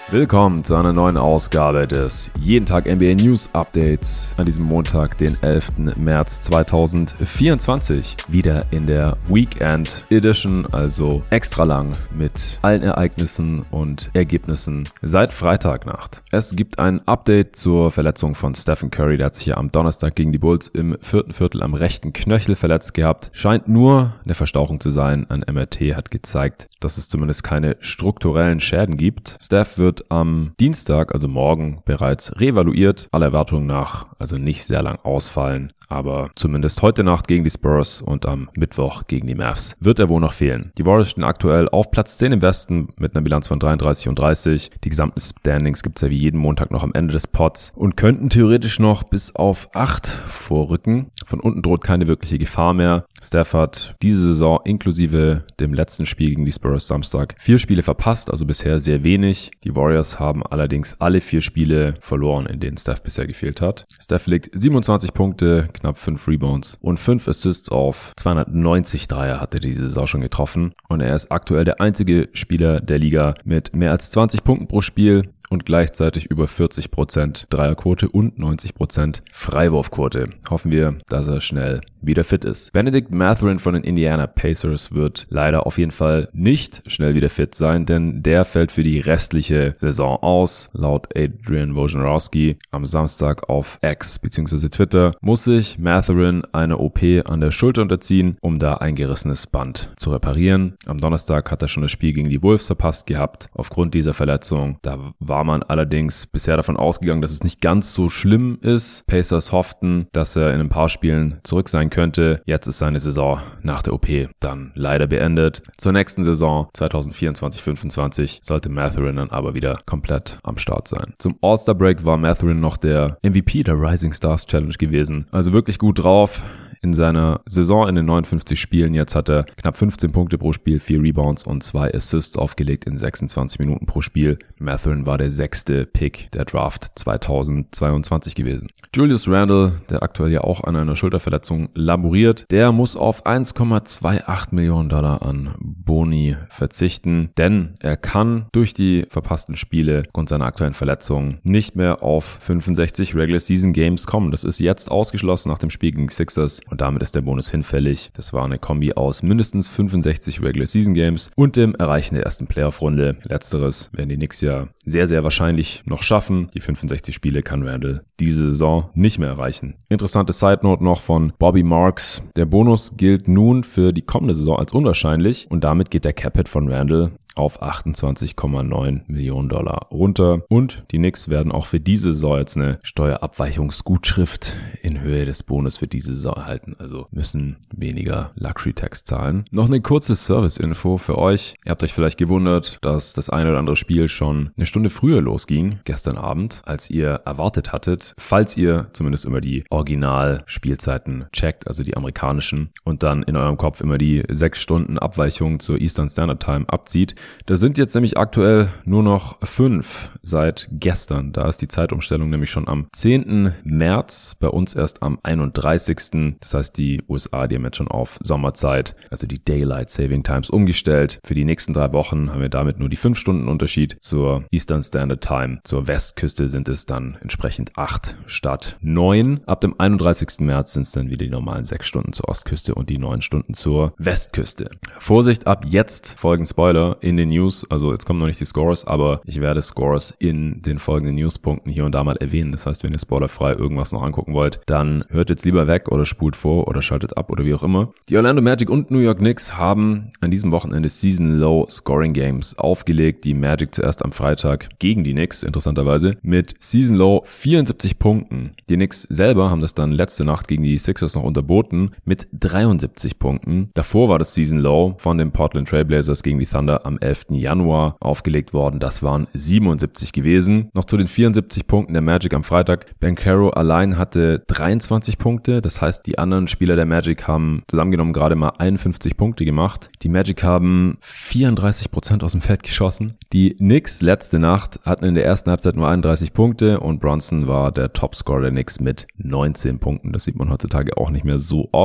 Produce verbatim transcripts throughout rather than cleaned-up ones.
Willkommen zu einer neuen Ausgabe des Jeden Tag N B A News Updates an diesem Montag, den elften März zweitausendvierundzwanzig. Wieder in der Weekend Edition, also extra lang mit allen Ereignissen und Ergebnissen seit Freitagnacht. Es gibt ein Update zur Verletzung von Stephen Curry, der hat sich ja am Donnerstag gegen die Bulls im vierten Viertel am rechten Knöchel verletzt gehabt. Scheint nur eine Verstauchung zu sein. Ein M R T hat gezeigt, dass es zumindest keine strukturellen Schäden gibt. Steph wird am Dienstag, also morgen, bereits reevaluiert. Aller Erwartungen nach, also nicht sehr lang ausfallen, aber zumindest heute Nacht gegen die Spurs und am Mittwoch gegen die Mavs wird er wohl noch fehlen. Die Warriors stehen aktuell auf Platz zehn im Westen mit einer Bilanz von dreiunddreißig und dreißig. Die gesamten Standings gibt es ja wie jeden Montag noch am Ende des Pods und könnten theoretisch noch bis auf acht vorrücken. Von unten droht keine wirkliche Gefahr mehr. Steph hat diese Saison inklusive dem letzten Spiel gegen die Spurs Samstag vier Spiele verpasst, also bisher sehr wenig. Die Warriors haben allerdings alle vier Spiele verloren, in denen Steph bisher gefehlt hat. Steph legt siebenundzwanzig Punkte, knapp fünf Rebounds und fünf Assists auf. zweihundertneunzig Dreier hat er diese Saison schon getroffen und er ist aktuell der einzige Spieler der Liga mit mehr als zwanzig Punkten pro Spiel und gleichzeitig über vierzig Prozent Dreierquote und neunzig Prozent Freiwurfquote. Hoffen wir, dass er schnell wieder fit ist. Bennedict Mathurin von den Indiana Pacers wird leider auf jeden Fall nicht schnell wieder fit sein, denn der fällt für die restliche Saison aus. Laut Adrian Wojnarowski am Samstag auf X bzw. Twitter muss sich Mathurin eine O P an der Schulter unterziehen, um da ein gerissenes Band zu reparieren. Am Donnerstag hat er schon das Spiel gegen die Wolves verpasst gehabt aufgrund dieser Verletzung. Da war man allerdings bisher davon ausgegangen, dass es nicht ganz so schlimm ist. Pacers hofften, dass er in ein paar Spielen zurück sein könnte. Jetzt ist seine Saison nach der O P dann leider beendet. Zur nächsten Saison zweitausendvierundzwanzig fünfundzwanzig sollte Mathurin dann aber wieder komplett am Start sein. Zum All-Star-Break war Mathurin noch der M V P der Rising Stars Challenge gewesen. Also wirklich gut drauf. In seiner Saison in den neunundfünfzig Spielen jetzt hat er knapp fünfzehn Punkte pro Spiel, vier Rebounds und zwei Assists aufgelegt in sechsundzwanzig Minuten pro Spiel. Mathurin war der sechste Pick der Draft zweitausendzweiundzwanzig gewesen. Julius Randle, der aktuell ja auch an einer Schulterverletzung laboriert, der muss auf eins Komma achtundzwanzig Millionen Dollar an Boni verzichten, denn er kann durch die verpassten Spiele aufgrund seiner aktuellen Verletzung nicht mehr auf fünfundsechzig Regular Season Games kommen. Das ist jetzt ausgeschlossen nach dem Spiel gegen Sixers. Und damit ist der Bonus hinfällig. Das war eine Kombi aus mindestens fünfundsechzig Regular Season Games und dem Erreichen der ersten Playoff-Runde. Letzteres werden die Knicks ja sehr, sehr wahrscheinlich noch schaffen. Die fünfundsechzig Spiele kann Randle diese Saison nicht mehr erreichen. Interessante Side-Note noch von Bobby Marks. Der Bonus gilt nun für die kommende Saison als unwahrscheinlich und damit geht der Cap-Hit von Randle auf achtundzwanzig Komma neun Millionen Dollar runter. Und die Knicks werden auch für diese Saison jetzt eine Steuerabweichungsgutschrift in Höhe des Bonus für diese Saison erhalten. Also müssen weniger Luxury-Tax zahlen. Noch eine kurze Service-Info für euch. Ihr habt euch vielleicht gewundert, dass das eine oder andere Spiel schon eine Stunde früher losging, gestern Abend, als ihr erwartet hattet. Falls ihr zumindest immer die Original-Spielzeiten checkt, also die amerikanischen, und dann in eurem Kopf immer die sechs Stunden Abweichung zur Eastern Standard Time abzieht. Da sind jetzt nämlich aktuell nur noch fünf seit gestern. Da ist die Zeitumstellung nämlich schon am zehnten März, bei uns erst am einunddreißigsten Das heißt, die U S A, die haben jetzt schon auf Sommerzeit, also die Daylight Saving Times, umgestellt. Für die nächsten drei Wochen haben wir damit nur die fünf Stunden Unterschied zur Eastern Standard Time. Zur Westküste sind es dann entsprechend acht statt neun. Ab dem einunddreißigsten März sind es dann wieder die normalen sechs Stunden zur Ostküste und die neun Stunden zur Westküste. Vorsicht, ab jetzt folgen Spoiler in den News. Also jetzt kommen noch nicht die Scores, aber ich werde Scores in den folgenden Newspunkten hier und da mal erwähnen. Das heißt, wenn ihr spoilerfrei irgendwas noch angucken wollt, dann hört jetzt lieber weg oder spult vor oder schaltet ab oder wie auch immer. Die Orlando Magic und New York Knicks haben an diesem Wochenende Season Low Scoring Games aufgelegt. Die Magic zuerst am Freitag gegen die Knicks, interessanterweise, mit Season Low vierundsiebzig Punkten. Die Knicks selber haben das dann letzte Nacht gegen die Sixers noch unterboten mit dreiundsiebzig Punkten. Davor war das Season Low von den Portland Trail Blazers gegen die Thunder am elften Januar aufgelegt worden. Das waren siebenundsiebzig gewesen. Noch zu den vierundsiebzig Punkten der Magic am Freitag. Banchero allein hatte dreiundzwanzig Punkte. Das heißt, die anderen Spieler der Magic haben zusammengenommen gerade mal einundfünfzig Punkte gemacht. Die Magic haben vierunddreißig Prozent aus dem Feld geschossen. Die Knicks letzte Nacht hatten in der ersten Halbzeit nur einunddreißig Punkte und Brunson war der Topscorer der Knicks mit neunzehn Punkten. Das sieht man heutzutage auch nicht mehr so oft.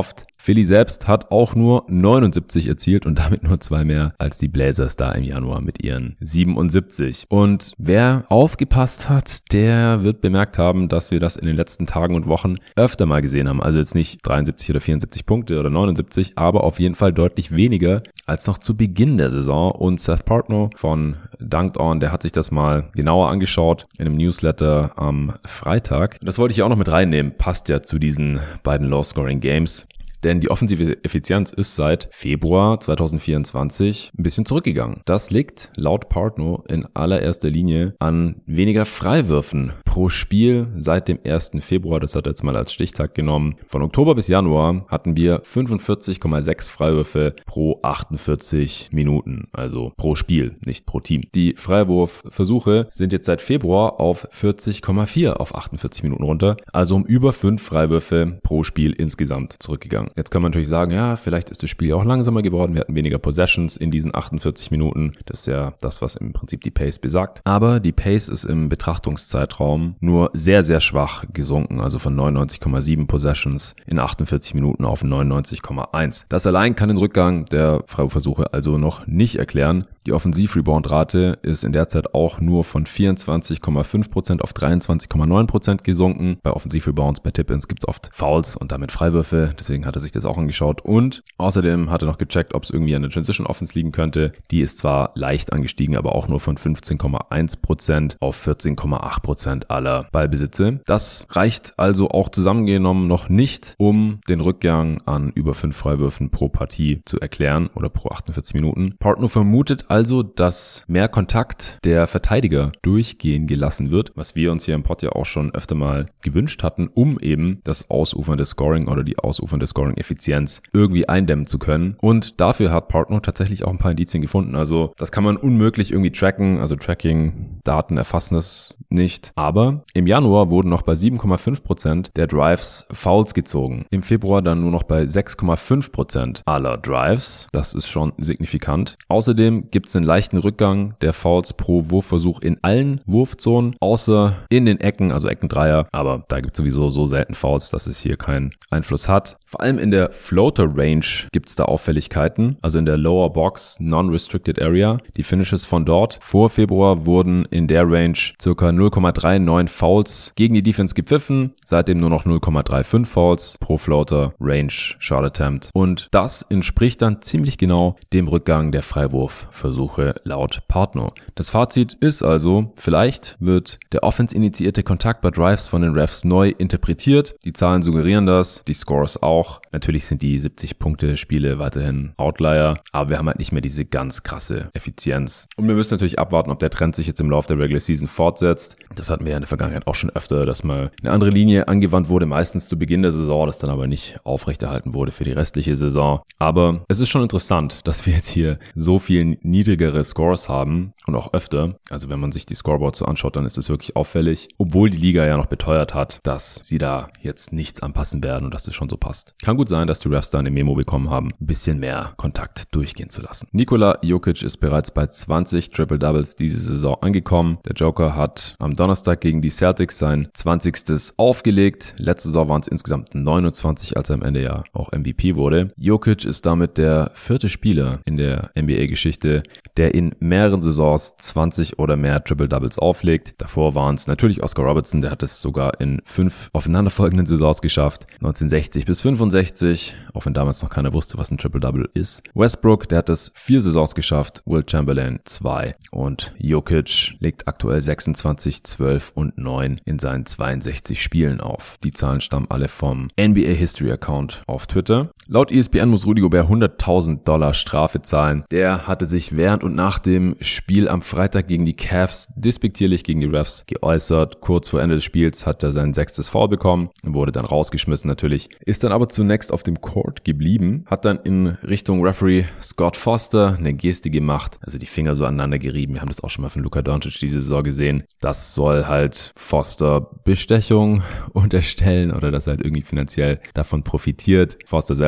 Philly selbst hat auch nur neunundsiebzig erzielt und damit nur zwei mehr als die Blazers da im Januar mit ihren siebenundsiebzig. Und wer aufgepasst hat, der wird bemerkt haben, dass wir das in den letzten Tagen und Wochen öfter mal gesehen haben. Also jetzt nicht dreiundsiebzig oder vierundsiebzig Punkte oder neunundsiebzig, aber auf jeden Fall deutlich weniger als noch zu Beginn der Saison. Und Seth Partnow von Dunked On, der hat sich das mal genauer angeschaut in einem Newsletter am Freitag. Das wollte ich auch noch mit reinnehmen. Passt ja zu diesen beiden Low-Scoring-Games. Denn die offensive Effizienz ist seit Februar zwanzig vierundzwanzig ein bisschen zurückgegangen. Das liegt laut Partnow in allererster Linie an weniger Freiwürfen pro Spiel seit dem ersten Februar. Das hat er jetzt mal als Stichtag genommen. Von Oktober bis Januar hatten wir fünfundvierzig Komma sechs Freiwürfe pro achtundvierzig Minuten. Also pro Spiel, nicht pro Team. Die Freiwurfversuche sind jetzt seit Februar auf vierzig Komma vier auf achtundvierzig Minuten runter. Also um über fünf Freiwürfe pro Spiel insgesamt zurückgegangen. Jetzt kann man natürlich sagen, ja, vielleicht ist das Spiel ja auch langsamer geworden. Wir hatten weniger Possessions in diesen achtundvierzig Minuten. Das ist ja das, was im Prinzip die Pace besagt. Aber die Pace ist im Betrachtungszeitraum nur sehr, sehr schwach gesunken. Also von neunundneunzig Komma sieben Possessions in achtundvierzig Minuten auf neunundneunzig Komma eins. Das allein kann den Rückgang der Freiwurfversuche also noch nicht erklären. Die Offensiv-Rebound-Rate ist in der Zeit auch nur von vierundzwanzig Komma fünf Prozent auf dreiundzwanzig Komma neun Prozent gesunken. Bei Offensiv-Rebounds, bei Tip-Ins gibt es oft Fouls und damit Freiwürfe. Deswegen hat er sich das auch angeschaut. Und außerdem hat er noch gecheckt, ob es irgendwie an der Transition-Offense liegen könnte. Die ist zwar leicht angestiegen, aber auch nur von fünfzehn Komma eins Prozent auf vierzehn Komma acht Prozent aller Ballbesitze. Das reicht also auch zusammengenommen noch nicht, um den Rückgang an über fünf Freiwürfen pro Partie zu erklären oder pro achtundvierzig Minuten. Partnow vermutet also, dass mehr Kontakt der Verteidiger durchgehen gelassen wird, was wir uns hier im Pod ja auch schon öfter mal gewünscht hatten, um eben das ausufernde Scoring oder die ausufernde Scoring-Effizienz irgendwie eindämmen zu können. Und dafür hat Partnow tatsächlich auch ein paar Indizien gefunden. Also das kann man unmöglich irgendwie tracken, also Tracking-Daten erfassen das nicht. Aber im Januar wurden noch bei sieben Komma fünf Prozent der Drives Fouls gezogen. Im Februar dann nur noch bei sechs Komma fünf Prozent aller Drives. Das ist schon signifikant. Außerdem gibt es einen leichten Rückgang der Fouls pro Wurfversuch in allen Wurfzonen, außer in den Ecken, also Eckendreier. Aber da gibt es sowieso so selten Fouls, dass es hier keinen Einfluss hat. Vor allem in der Floater-Range gibt es da Auffälligkeiten, also in der Lower Box Non-Restricted Area. Die Finishes von dort vor Februar wurden in der Range ca. null Komma neununddreißig Fouls gegen die Defense gepfiffen, seitdem nur noch null Komma fünfunddreißig Fouls pro Floater Range Shot Attempt. Und das entspricht dann ziemlich genau dem Rückgang der Freiwurfversuche laut Partnow. Das Fazit ist also, vielleicht wird der offense-initiierte Kontakt bei Drives von den Refs neu interpretiert. Die Zahlen suggerieren das, die Scores auch. Natürlich sind die siebzig-Punkte-Spiele weiterhin Outlier, aber wir haben halt nicht mehr diese ganz krasse Effizienz. Und wir müssen natürlich abwarten, ob der Trend sich jetzt im Laufe der Regular Season fortsetzt. Das hatten wir ja in der Vergangenheit auch schon öfter, dass mal eine andere Linie angewandt wurde, meistens zu Beginn der Saison, das dann aber nicht aufrechterhalten wurde für die restliche Saison. Aber es ist schon interessant, dass wir jetzt hier so viel niedrigere Scores haben und auch öfter. Also wenn man sich die Scoreboards so anschaut, dann ist es wirklich auffällig, obwohl die Liga ja noch beteuert hat, dass sie da jetzt nichts anpassen werden und dass das schon so passt. Kann gut sein, dass die Refs da eine Memo bekommen haben, ein bisschen mehr Kontakt durchgehen zu lassen. Nikola Jokic ist bereits bei zwanzig Triple-Doubles diese Saison angekommen. Der Joker hat am Donnerstag gegen die Celtics sein zwanzigstes aufgelegt. Letzte Saison waren es insgesamt neunundzwanzig, als er am Ende ja auch M V P wurde. Jokic ist damit der vierte Spieler in der N B A-Geschichte, der in mehreren Saisons zwanzig oder mehr Triple-Doubles auflegt. Davor waren es natürlich Oscar Robertson, der hat es sogar in fünf aufeinanderfolgenden Saisons geschafft. neunzehnhundertsechzig bis fünfundsechzig, auch wenn damals noch keiner wusste, was ein Triple-Double ist. Westbrook, der hat es vier Saisons geschafft. Will Chamberlain zwei. Und Jokic legt aktuell sechsundzwanzig, zwölf und neun in seinen zweiundsechzig Spielen auf. Die Zahlen stammen alle vom N B A History Account auf Twitter. Laut E S P N muss Rudy Gobert hunderttausend Dollar Strafe zahlen. Der hatte sich während und nach dem Spiel am Freitag gegen die Cavs despektierlich gegen die Refs geäußert. Kurz vor Ende des Spiels hat er sein sechstes Foul bekommen, wurde dann rausgeschmissen natürlich, ist dann aber zunächst auf dem Court geblieben, hat dann in Richtung Referee Scott Foster eine Geste gemacht, also die Finger so aneinander gerieben. Wir haben das auch schon mal von Luka Doncic diese Saison gesehen. Das soll halt Foster Bestechung unterstellen oder dass er halt irgendwie finanziell davon profitiert. Foster selber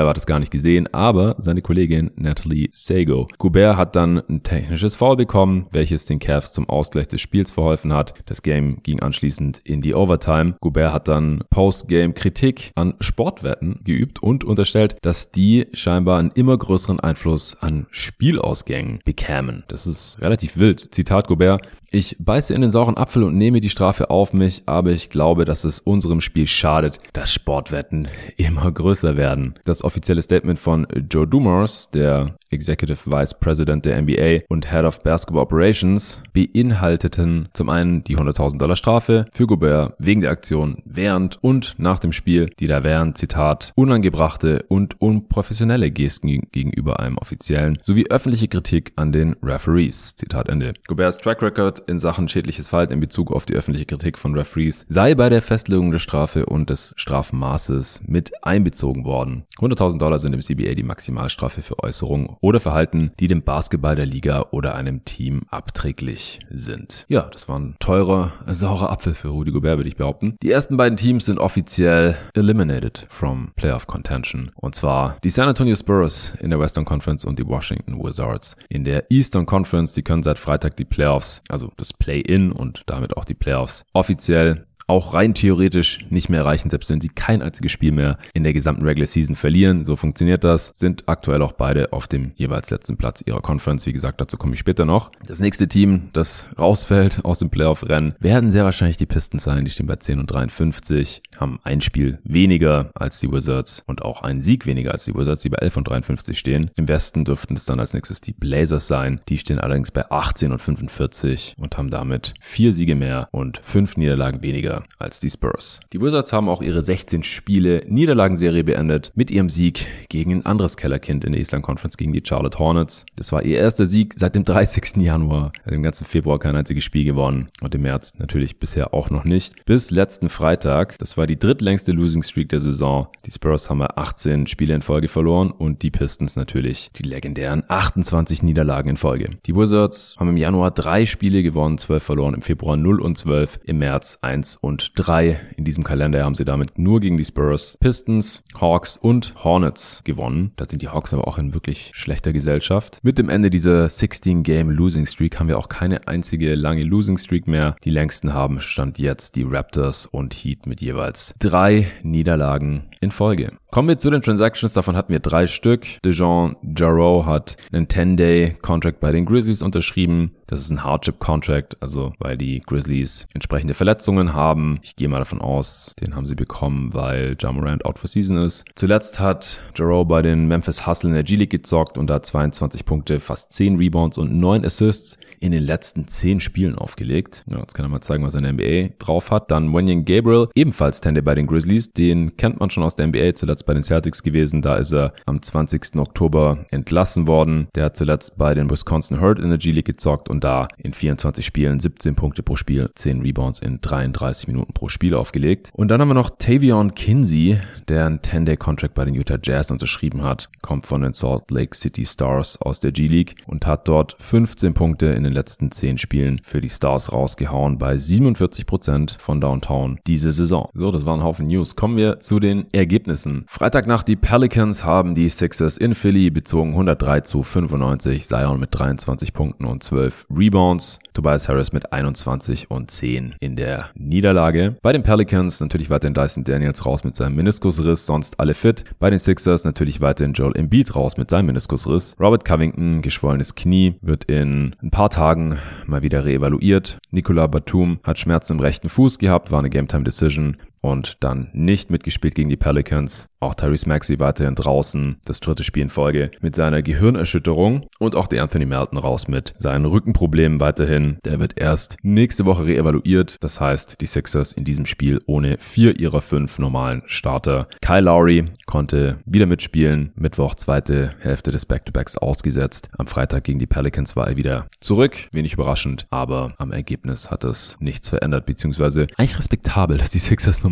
selber hat es gar nicht gesehen, aber seine Kollegin Natalie Sago. Gobert hat dann ein technisches Foul bekommen, welches den Cavs zum Ausgleich des Spiels verholfen hat. Das Game ging anschließend in die Overtime. Gobert hat dann Post-Game-Kritik an Sportwetten geübt und unterstellt, dass die scheinbar einen immer größeren Einfluss an Spielausgängen bekämen. Das ist relativ wild. Zitat Gobert: Ich beiße in den sauren Apfel und nehme die Strafe auf mich, aber ich glaube, dass es unserem Spiel schadet, dass Sportwetten immer größer werden. Das offizielle Statement von Joe Dumars, der Executive Vice President der N B A und Head of Basketball Operations, beinhalteten zum einen die hunderttausend Dollar Strafe für Gobert wegen der Aktion während und nach dem Spiel, die da wären, Zitat, unangebrachte und unprofessionelle Gesten gegenüber einem Offiziellen sowie öffentliche Kritik an den Referees, Zitat Ende. Goberts Track Record in Sachen schädliches Verhalten in Bezug auf die öffentliche Kritik von Referees sei bei der Festlegung der Strafe und des Strafmaßes mit einbezogen worden. hunderttausend Dollar sind im C B A die Maximalstrafe für Äußerungen oder Verhalten, die dem Basketball der Liga oder einem Team abträglich sind. Ja, das war ein teurer, saurer Apfel für Rudy Gobert, würde ich behaupten. Die ersten beiden Teams sind offiziell eliminated from Playoff Contention. Und zwar die San Antonio Spurs in der Western Conference und die Washington Wizards in der Eastern Conference. Die können seit Freitag die Playoffs, also das Play-In und damit auch die Playoffs, offiziell auch rein theoretisch nicht mehr erreichen, selbst wenn sie kein einziges Spiel mehr in der gesamten Regular Season verlieren. So funktioniert das. Sind aktuell auch beide auf dem jeweils letzten Platz ihrer Conference. Wie gesagt, dazu komme ich später noch. Das nächste Team, das rausfällt aus dem Playoff-Rennen, werden sehr wahrscheinlich die Pistons sein. Die stehen bei zehn und dreiundfünfzig, haben ein Spiel weniger als die Wizards und auch einen Sieg weniger als die Wizards, die bei elf und dreiundfünfzig stehen. Im Westen dürften es dann als nächstes die Blazers sein. Die stehen allerdings bei achtzehn und fünfundvierzig und haben damit vier Siege mehr und fünf Niederlagen weniger als die Spurs. Die Wizards haben auch ihre sechzehn Spiele Niederlagenserie beendet mit ihrem Sieg gegen ein anderes Kellerkind in der Eastern Conference, gegen die Charlotte Hornets. Das war ihr erster Sieg seit dem dreißigsten Januar. Im ganzen Februar kein einziges Spiel gewonnen und im März natürlich bisher auch noch nicht. Bis letzten Freitag, das war die drittlängste Losing Streak der Saison. Die Spurs haben achtzehn Spiele in Folge verloren und die Pistons natürlich die legendären achtundzwanzig Niederlagen in Folge. Die Wizards haben im Januar drei Spiele gewonnen, zwölf verloren, im Februar null und zwölf, im März eins und drei. In diesem Kalender haben sie damit nur gegen die Spurs, Pistons, Hawks und Hornets gewonnen. Da sind die Hawks aber auch in wirklich schlechter Gesellschaft. Mit dem Ende dieser sechzehn Game Losing Streak haben wir auch keine einzige lange Losing Streak mehr. Die längsten haben Stand jetzt die Raptors und Heat mit jeweils drei Niederlagen in Folge. Kommen wir zu den Transactions, davon hatten wir drei Stück. DeJounte Jarreau hat einen ten-Day-Contract bei den Grizzlies unterschrieben. Das ist ein Hardship-Contract, also weil die Grizzlies entsprechende Verletzungen haben. Ich gehe mal davon aus, den haben sie bekommen, weil Ja Morant out for season ist. Zuletzt hat Jarreau bei den Memphis Hustle in der G-League gezockt und da zweiundzwanzig Punkte, fast zehn Rebounds und neun Assists in den letzten zehn Spielen aufgelegt. Ja, jetzt kann er mal zeigen, was er in der N B A drauf hat. Dann Wenyen Gabriel, ebenfalls ten-Day bei den Grizzlies. Den kennt man schon aus der N B A, zuletzt bei den Celtics gewesen. Da ist er am zwanzigsten Oktober entlassen worden. Der hat zuletzt bei den Wisconsin Herd in der G-League gezockt und da in vierundzwanzig Spielen siebzehn Punkte pro Spiel, zehn Rebounds in dreiunddreißig Minuten pro Spiel aufgelegt. Und dann haben wir noch Tavion Kinsey, der einen ten-Day-Contract bei den Utah Jazz unterschrieben hat. Kommt von den Salt Lake City Stars aus der G-League und hat dort fünfzehn Punkte in den letzten zehn Spielen für die Stars rausgehauen bei siebenundvierzig Prozent von Downtown diese Saison. So, das war ein Haufen News. Kommen wir zu den Ergebnissen. Freitagnacht, die Pelicans haben die Sixers in Philly bezogen, hundertdrei zu fünfundneunzig. Zion mit dreiundzwanzig Punkten und zwölf Rebounds. Tobias Harris mit einundzwanzig und zehn in der Niederlage. Bei den Pelicans natürlich weiterhin Dyson Daniels raus mit seinem Meniskusriss, sonst alle fit. Bei den Sixers natürlich weiterhin Joel Embiid raus mit seinem Meniskusriss. Robert Covington, geschwollenes Knie, wird in ein paar Tagen mal wieder reevaluiert. Nicolas Batum hat Schmerzen im rechten Fuß gehabt, war eine Game-Time-Decision und dann nicht mitgespielt gegen die Pelicans. Auch Tyrese Maxey weiterhin draußen, das dritte Spiel in Folge mit seiner Gehirnerschütterung und auch der Anthony Melton raus mit seinen Rückenproblemen weiterhin. Der wird erst nächste Woche reevaluiert. Das heißt, die Sixers in diesem Spiel ohne vier ihrer fünf normalen Starter. Kyle Lowry konnte wieder mitspielen. Mittwoch zweite Hälfte des Back-to-Backs ausgesetzt. Am Freitag gegen die Pelicans war er wieder zurück. Wenig überraschend, aber am Ergebnis hat es nichts verändert, beziehungsweise eigentlich respektabel, dass die Sixers nur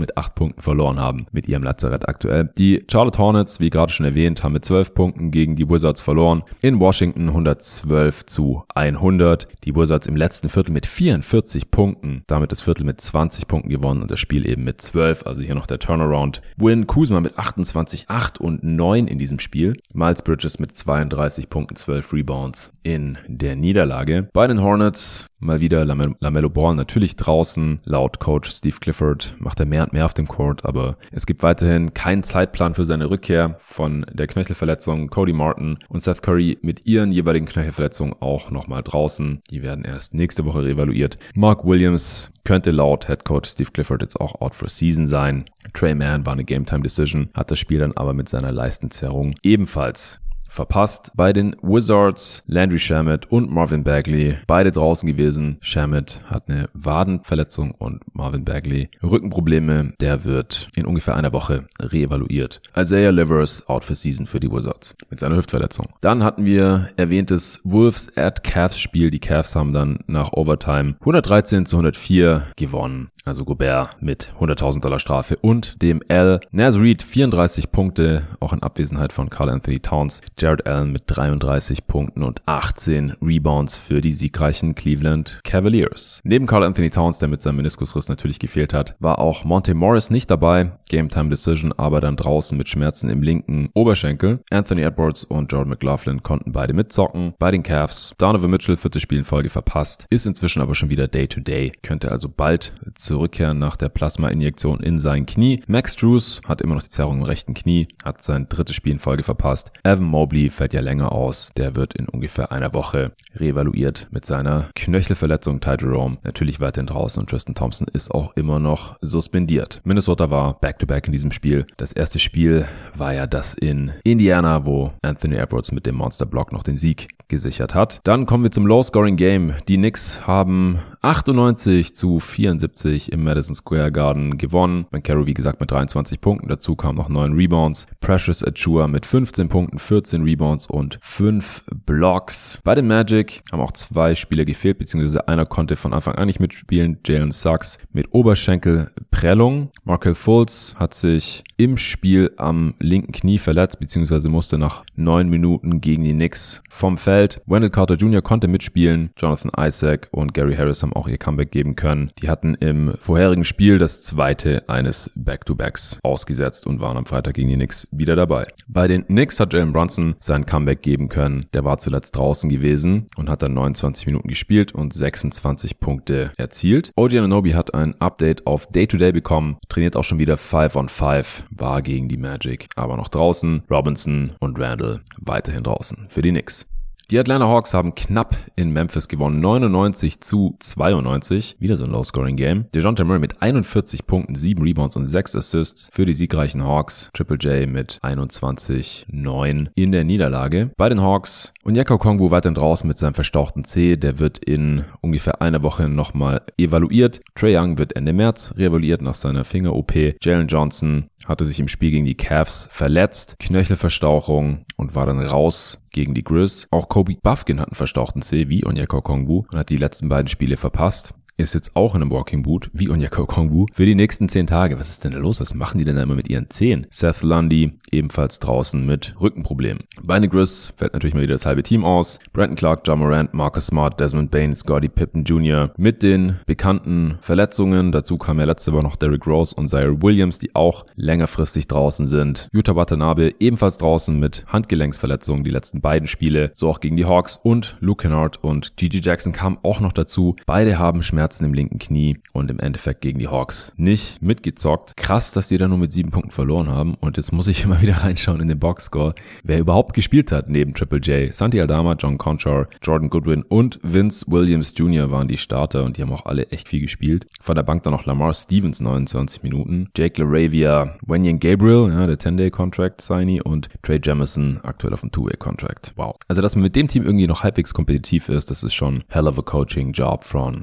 mit acht Punkten verloren haben mit ihrem Lazarett aktuell. Die Charlotte Hornets, wie gerade schon erwähnt, haben mit zwölf Punkten gegen die Wizards verloren. In Washington hundertzwölf zu hundert. Die Wizards im letzten Viertel mit vierundvierzig Punkten. Damit das Viertel mit zwanzig Punkten gewonnen und das Spiel eben mit zwölf. Also hier noch der Turnaround. Win Kuzma mit achtundzwanzig, acht und neun in diesem Spiel. Miles Bridges mit zweiunddreißig Punkten, zwölf Rebounds in der Niederlage. Bei den Hornets mal wieder Lamelo, Lamelo Ball natürlich draußen. Laut Coach Steve Clifford macht er mehr und mehr auf dem Court, aber es gibt weiterhin keinen Zeitplan für seine Rückkehr von der Knöchelverletzung. Cody Martin und Seth Curry mit ihren jeweiligen Knöchelverletzungen auch nochmal draußen. Die werden erst nächste Woche reevaluiert. Mark Williams könnte laut Head Coach Steve Clifford jetzt auch out for season sein. Trey Mann war eine Game-Time-Decision, hat das Spiel dann aber mit seiner Leistenzerrung ebenfalls verpasst. Bei den Wizards Landry Shamet und Marvin Bagley, beide draußen gewesen. Shamet hat eine Wadenverletzung und Marvin Bagley Rückenprobleme. Der wird in ungefähr einer Woche reevaluiert. Isaiah Livers out for season für die Wizards mit seiner Hüftverletzung. Dann hatten wir erwähntes Wolves at Cavs Spiel. Die Cavs haben dann nach Overtime hundertdreizehn zu hundertvier gewonnen. Also Gobert mit hunderttausend Dollar Strafe und dem L. Naz Reid vierunddreißig Punkte, auch in Abwesenheit von Karl Anthony Towns. Jared Allen mit dreiunddreißig Punkten und achtzehn Rebounds für die siegreichen Cleveland Cavaliers. Neben Karl Anthony Towns, der mit seinem Meniskusriss natürlich gefehlt hat, war auch Monte Morris nicht dabei. Game Time Decision, aber dann draußen mit Schmerzen im linken Oberschenkel. Anthony Edwards und Jordan McLaughlin konnten beide mitzocken. Bei den Cavs Donovan Mitchell viertes Spiel in Folge verpasst, ist inzwischen aber schon wieder Day-to-Day, könnte also bald zurückkehren nach der Plasma-Injektion in sein Knie. Max Strus hat immer noch die Zerrung im rechten Knie, hat sein drittes Spiel in Folge verpasst. Evan Mobley fällt ja länger aus. Der wird in ungefähr einer Woche reevaluiert mit seiner Knöchelverletzung. Ty Jerome natürlich weiterhin draußen und Tristan Thompson ist auch immer noch suspendiert. Minnesota war back-to-back in diesem Spiel. Das erste Spiel war ja das in Indiana, wo Anthony Edwards mit dem Monster-Block noch den Sieg gesichert hat. Dann kommen wir zum Low-Scoring-Game. Die Knicks haben achtundneunzig zu vierundsiebzig im Madison Square Garden gewonnen. Banchero, wie gesagt, mit dreiundzwanzig Punkten. Dazu kamen noch neun Rebounds. Precious Achiuwa mit fünfzehn Punkten, vierzehn Rebounds und fünf Blocks. Bei den Magic haben auch zwei Spieler gefehlt, beziehungsweise einer konnte von Anfang an nicht mitspielen. Jalen Suggs mit Oberschenkelprellung. Markelle Fultz hat sich im Spiel am linken Knie verletzt, beziehungsweise musste nach neun Minuten gegen die Knicks vom Feld. Wendell Carter Junior konnte mitspielen. Jonathan Isaac und Gary Harris haben auch ihr Comeback geben können. Die hatten im vorherigen Spiel das zweite eines Back-to-Backs ausgesetzt und waren am Freitag gegen die Knicks wieder dabei. Bei den Knicks hat Jalen Brunson sein Comeback geben können. Der war zuletzt draußen gewesen und hat dann neunundzwanzig Minuten gespielt und sechsundzwanzig Punkte erzielt. O G Anunoby hat ein Update auf Day-to-Day bekommen, trainiert auch schon wieder five on five, war gegen die Magic, aber noch draußen. Robinson und Randall weiterhin draußen für die Knicks. Die Atlanta Hawks haben knapp in Memphis gewonnen, neunundneunzig zu zweiundneunzig. Wieder so ein Low-Scoring-Game. DeJounte Murray mit einundvierzig Punkten, sieben Rebounds und sechs Assists für die siegreichen Hawks. Triple J mit einundzwanzig neun in der Niederlage. Bei den Hawks Onyeka Okongwu weiterhin draußen mit seinem verstauchten Zeh. Der wird in ungefähr einer Woche nochmal evaluiert. Trae Young wird Ende März reevaluiert nach seiner Finger-O P. Jalen Johnson hatte sich im Spiel gegen die Cavs verletzt, Knöchelverstauchung und war dann raus gegen die Grizz. Auch Kobe Buffkin hat einen verstauchten Zeh wie Onyeka Okongwu und hat die letzten beiden Spiele verpasst. Ist jetzt auch in einem Walking Boot, wie Onyeka Okongwu, für die nächsten zehn Tage. Was ist denn da los? Was machen die denn da immer mit ihren Zehen? Seth Lundy ebenfalls draußen mit Rückenproblemen. Bei den Grizz fällt natürlich mal wieder das halbe Team aus. Brandon Clark, Ja Morant, Marcus Smart, Desmond Bane, Scottie Pippen Junior mit den bekannten Verletzungen. Dazu kam ja letzte Woche noch Derrick Rose und Zaire Williams, die auch längerfristig draußen sind. Yuta Watanabe ebenfalls draußen mit Handgelenksverletzungen die letzten beiden Spiele. So auch gegen die Hawks. Und Luke Kennard und Gigi Jackson kamen auch noch dazu. Beide haben Schmerzen im linken Knie und im Endeffekt gegen die Hawks nicht mitgezockt. Krass, dass die da nur mit sieben Punkten verloren haben. Und jetzt muss ich immer wieder reinschauen in den Boxscore, wer überhaupt gespielt hat neben Triple J. Santi Aldama, John Conchar, Jordan Goodwin und Vince Williams Junior waren die Starter und die haben auch alle echt viel gespielt. Von der Bank dann noch Lamar Stevens, neunundzwanzig Minuten, Jake LaRavia, Wenyen Gabriel, ja, der ten-Day-Contract-Signee und Trey Jamison, aktuell auf dem Two-Way-Contract. Wow. Also, dass man mit dem Team irgendwie noch halbwegs kompetitiv ist, das ist schon hell of a Coaching-Job von Taylor Jenkins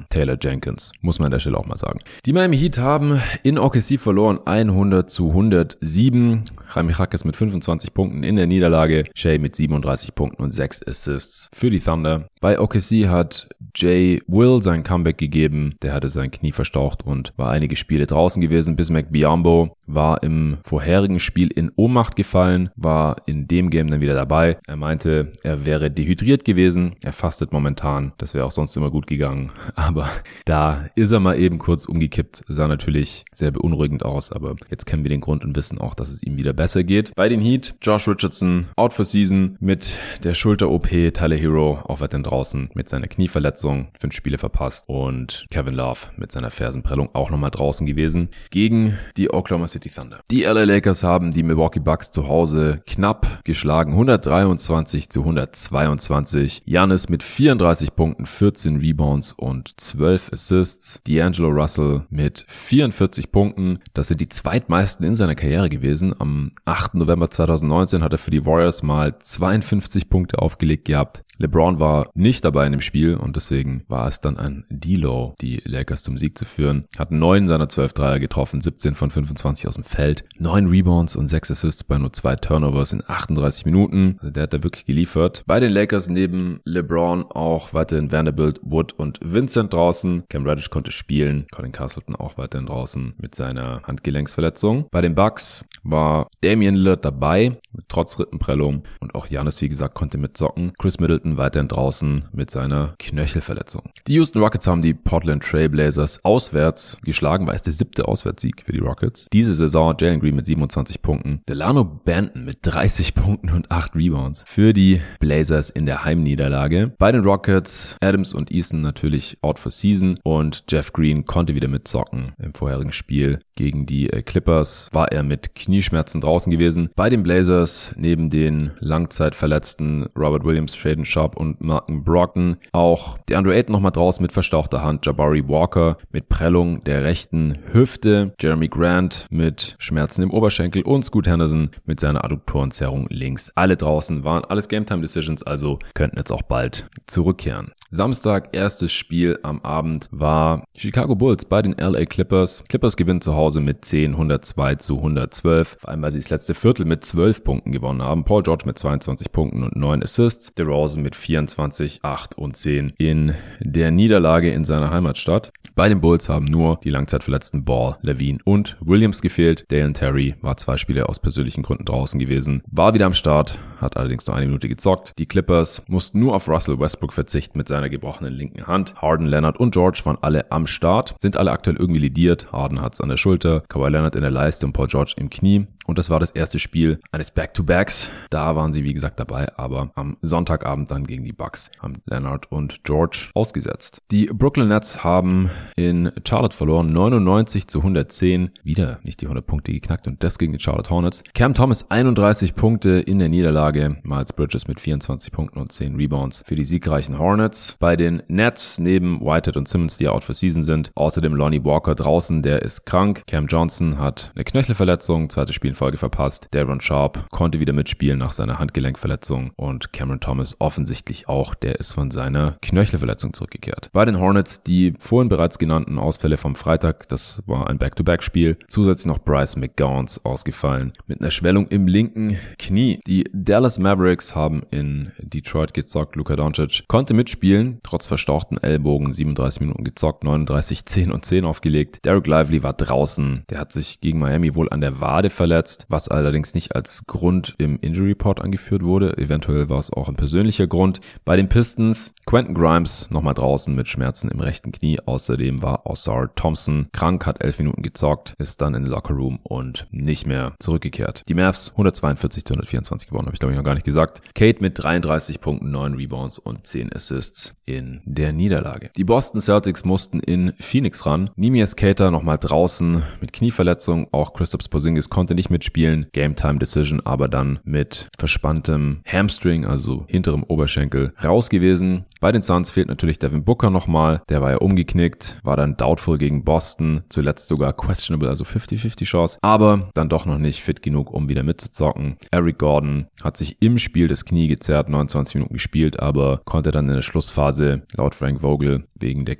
Jenkins. Muss man an der Stelle auch mal sagen. Die Miami Heat haben in O K C verloren, hundert zu hundertsieben. Jaime Jaquez mit fünfundzwanzig Punkten in der Niederlage. Shea mit siebenunddreißig Punkten und sechs Assists für die Thunder. Bei O K C hat Jay Will sein Comeback gegeben. Der hatte sein Knie verstaucht und war einige Spiele draußen gewesen. Bismack Biyombo war im vorherigen Spiel in Ohnmacht gefallen, war in dem Game dann wieder dabei. Er meinte, er wäre dehydriert gewesen. Er fastet momentan. Das wäre auch sonst immer gut gegangen. Aber da ist er mal eben kurz umgekippt. Sah natürlich sehr beunruhigend aus, aber jetzt kennen wir den Grund und wissen auch, dass es ihm wieder besser geht. Bei den Heat, Josh Richardson out for season mit der Schulter-O P. Tyler Hero auch weiterhin draußen mit seiner Knieverletzung. Fünf Spiele verpasst. Und Kevin Love mit seiner Fersenprellung auch nochmal draußen gewesen gegen die Oklahoma City Thunder. Die L A Lakers haben die Milwaukee Bucks zu Hause knapp geschlagen. hundertdreiundzwanzig zu hundertzweiundzwanzig. Giannis mit vierunddreißig Punkten, vierzehn Rebounds und zwölf Assists. D'Angelo Russell mit vierundvierzig Punkten. Das sind die zweitmeisten in seiner Karriere gewesen. Am achten November zweitausendneunzehn hat er für die Warriors mal zweiundfünfzig Punkte aufgelegt gehabt. LeBron war nicht dabei in dem Spiel und deswegen war es dann ein D-Lo, die Lakers zum Sieg zu führen. Hat neun seiner zwölf Dreier getroffen, siebzehn von fünfundzwanzig aus dem Feld, neun Rebounds und sechs Assists bei nur zwei Turnovers in achtunddreißig Minuten. Also der hat da wirklich geliefert. Bei den Lakers neben LeBron auch weiterhin Vanderbilt, Wood und Vincent draußen. Cam Reddish konnte spielen. Colin Castleton auch weiterhin draußen mit seiner Handgelenksverletzung. Bei den Bucks war Damian Lillard dabei, trotz Rippenprellung. Und auch Giannis, wie gesagt, konnte mitzocken. Chris Middleton weiterhin draußen mit seiner Knöchelverletzung. Die Houston Rockets haben die Portland Trail Blazers auswärts geschlagen. War es der siebte Auswärtssieg für die Rockets. Diese Saison Jalen Green mit siebenundzwanzig Punkten. Delano Banton mit dreißig Punkten und acht Rebounds für die Blazers in der Heimniederlage. Bei den Rockets Adams und Easton natürlich out for season und Jeff Green konnte wieder mitzocken. Im vorherigen Spiel gegen die Clippers war er mit Knieschmerzen draußen gewesen. Bei den Blazers neben den Langzeitverletzten Robert Williams, Shaedon Sharpe und Malcolm Brogdon auch DeAndre Ayton nochmal draußen mit verstauchter Hand, Jabari Walker mit Prellung der rechten Hüfte, Jeremy Grant mit Schmerzen im Oberschenkel und Scoot Henderson mit seiner Adduktorenzerrung links. Alle draußen, waren alles Game-Time-Decisions, also könnten jetzt auch bald zurückkehren. Samstag, erstes Spiel am Abend war Chicago Bulls bei den L A Clippers. Clippers gewinnen zu Hause mit zehn, hundertzwei zu hundertzwölf, vor allem weil sie das letzte Viertel mit zwölf Punkten gewonnen haben. Paul George mit zweiundzwanzig Punkten und neun Assists. DeRozan mit vierundzwanzig, acht und zehn in der Niederlage in seiner Heimatstadt. Bei den Bulls haben nur die Langzeitverletzten Ball, Levine und Williams gefehlt. Dalen Terry war zwei Spiele aus persönlichen Gründen draußen gewesen, war wieder am Start, hat allerdings noch eine Minute gezockt. Die Clippers mussten nur auf Russell Westbrook verzichten mit seiner gebrochenen linken Hand. Harden, Leonard und George waren alle am Start, sind alle aktuell irgendwie lidiert. Harden hat's an der Schulter, Kawhi Leonard in der Leiste und Paul George im Knie. Und das war das erste Spiel eines Back-to-Backs. Da waren sie wie gesagt dabei, aber am Sonntagabend dann gegen die Bucks haben Leonard und George ausgesetzt. Die Brooklyn Nets haben in Charlotte verloren, neunundneunzig zu hundertzehn. Wieder nicht die hundert Punkte geknackt und das gegen die Charlotte Hornets. Cam Thomas einunddreißig Punkte in der Niederlage. Miles Bridges mit vierundzwanzig Punkten und zehn Rebounds für die siegreichen Hornets. Bei den Nets neben Whitehead und Simmons, die out for season sind. Außerdem Lonnie Walker draußen, der ist krank. Cam Johnson hat eine Knöchelverletzung, zweites Spiel in Folge verpasst. Daron Sharpe konnte wieder mitspielen nach seiner Handgelenkverletzung und Cameron Thomas offensichtlich auch, der ist von seiner Knöchelverletzung zurückgekehrt. Bei den Hornets die vorhin bereits genannten Ausfälle vom Freitag, das war ein Back-to-Back-Spiel. Zusätzlich noch Bryce McGowens ausgefallen mit einer Schwellung im linken Knie. Die Dallas Mavericks haben in Detroit gezockt. Luka Doncic konnte mitspielen, trotz verstauchten Ellbogen, siebenunddreißig Minuten gezockt, neununddreißig, zehn und zehn aufgelegt. Derek Lively war draußen. Der hat sich gegen Miami wohl an der Wade verletzt, was allerdings nicht als Grund im Injury Report angeführt wurde. Eventuell war es auch ein persönlicher Grund. Bei den Pistons Quentin Grimes nochmal draußen mit Schmerzen im rechten Knie. Außerdem war Ausar Thompson krank, hat elf Minuten gezockt, ist dann in den Lockerroom und nicht mehr zurückgekehrt. Die Mavs hundertzweiundvierzig zu hundertvierundzwanzig gewonnen, habe ich glaube ich noch gar nicht gesagt. Kate mit dreiunddreißig Punkten, neun Rebounds und zehn Assists in der Niederlage. Die Boston Celtics mussten in Phoenix ran. Neemias Queta nochmal draußen mit Knieverletzung. Auch Kristaps Porzingis konnte nicht mitspielen. Game Time Decision, aber dann mit verspanntem Hamstring, also hinterem Oberschenkel, raus gewesen. Bei den Suns fehlt natürlich Devin Booker nochmal. Der war ja umgeknickt, war dann doubtful gegen Boston. Zuletzt sogar questionable, also fünfzig fünfzig Chance. Aber dann doch noch nicht fit genug, um wieder mitzuzocken. Eric Gordon hat sich im Spiel das Knie gezerrt, neunundzwanzig Minuten gespielt, aber konnte dann in der Schlussphase laut Frank Vogel wegen der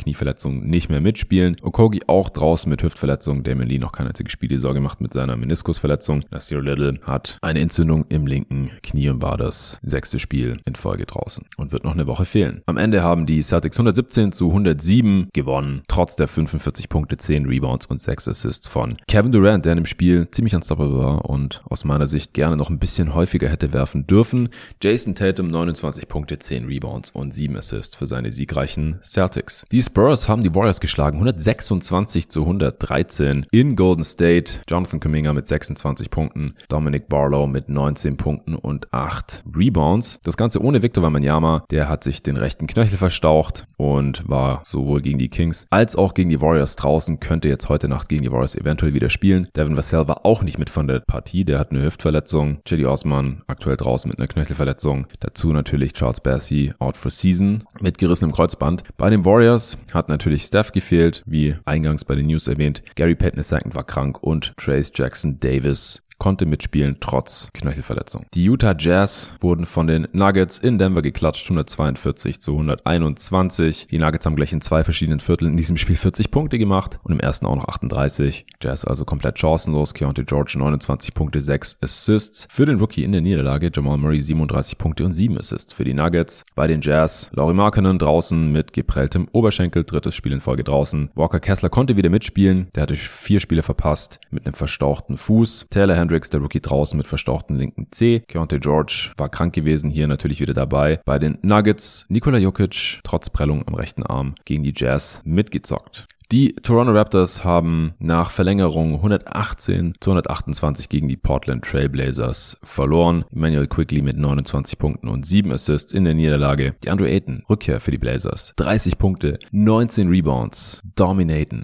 Knieverletzung nicht mehr mitspielen. Okogie auch draußen mit Hüftverletzung. Damian Lee noch kein einziges Spiel die Sorge gemacht mit seiner Meniskusverletzung. Nasir Little hat eine Entzündung im linken Knie und war das sechste Spiel in Folge draußen und wird noch eine Woche fehlen. Am Ende haben die Celtics hundertsiebzehn zu hundertsieben gewonnen, trotz der fünfundvierzig Punkte, zehn Rebounds und sechs Assists von Kevin Durant, der in dem Spiel ziemlich unstoppable war und aus meiner Sicht gerne noch ein bisschen häufiger hätte werfen dürfen. Jason Tatum neunundzwanzig Punkte, zehn Rebounds und sieben Assists für seine siegreichen Celtics. Die Spurs haben die Warriors geschlagen, hundertsechsundzwanzig zu hundertdreizehn in Golden State. Jonathan Kuminga mit sechsundzwanzig Punkten, Dominic Barlow mit neunzehn Punkten und acht Rebounds. Das Ganze ohne Victor Wembanyama, der hat sich den rechten Knöchel verstaucht und war sowohl gegen die Kings als auch gegen die Warriors draußen, könnte jetzt heute Nacht gegen die Warriors eventuell wieder spielen. Devin Vassell war auch nicht mit von der Partie, der hat eine Hüftverletzung. Cedi Osman aktuell draußen mit einer Knöchelverletzung. Dazu natürlich Charles Bassey out for season mit gerissenem Kreuzband. Bei den Warriors hat natürlich Steph gefehlt, wie eingangs bei den News erwähnt. Gary Payton der Zweite war krank und Trayce Jackson Davis konnte mitspielen, trotz Knöchelverletzung. Die Utah Jazz wurden von den Nuggets in Denver geklatscht, hundertzweiundvierzig zu hunderteinundzwanzig. Die Nuggets haben gleich in zwei verschiedenen Vierteln in diesem Spiel vierzig Punkte gemacht und im ersten auch noch achtunddreißig. Jazz also komplett chancenlos. Keontae George neunundzwanzig Punkte, sechs Assists. Für den Rookie in der Niederlage Jamal Murray siebenunddreißig Punkte und sieben Assists für die Nuggets. Bei den Jazz Lauri Markkanen draußen mit geprelltem Oberschenkel, drittes Spiel in Folge draußen. Walker Kessler konnte wieder mitspielen, der hatte vier Spiele verpasst mit einem verstauchten Fuß. Taylor Hendricks, der Rookie, draußen mit verstauchten linken Zeh. Keontae George war krank gewesen, hier natürlich wieder dabei. Bei den Nuggets Nikola Jokic trotz Prellung am rechten Arm gegen die Jazz mitgezockt. Die Toronto Raptors haben nach Verlängerung hundertachtzehn zu hundertachtundzwanzig gegen die Portland Trail Blazers verloren. Emmanuel Quickley mit neunundzwanzig Punkten und sieben Assists in der Niederlage. DeAndre Ayton, Rückkehr für die Blazers. dreißig Punkte, neunzehn Rebounds, dominaten.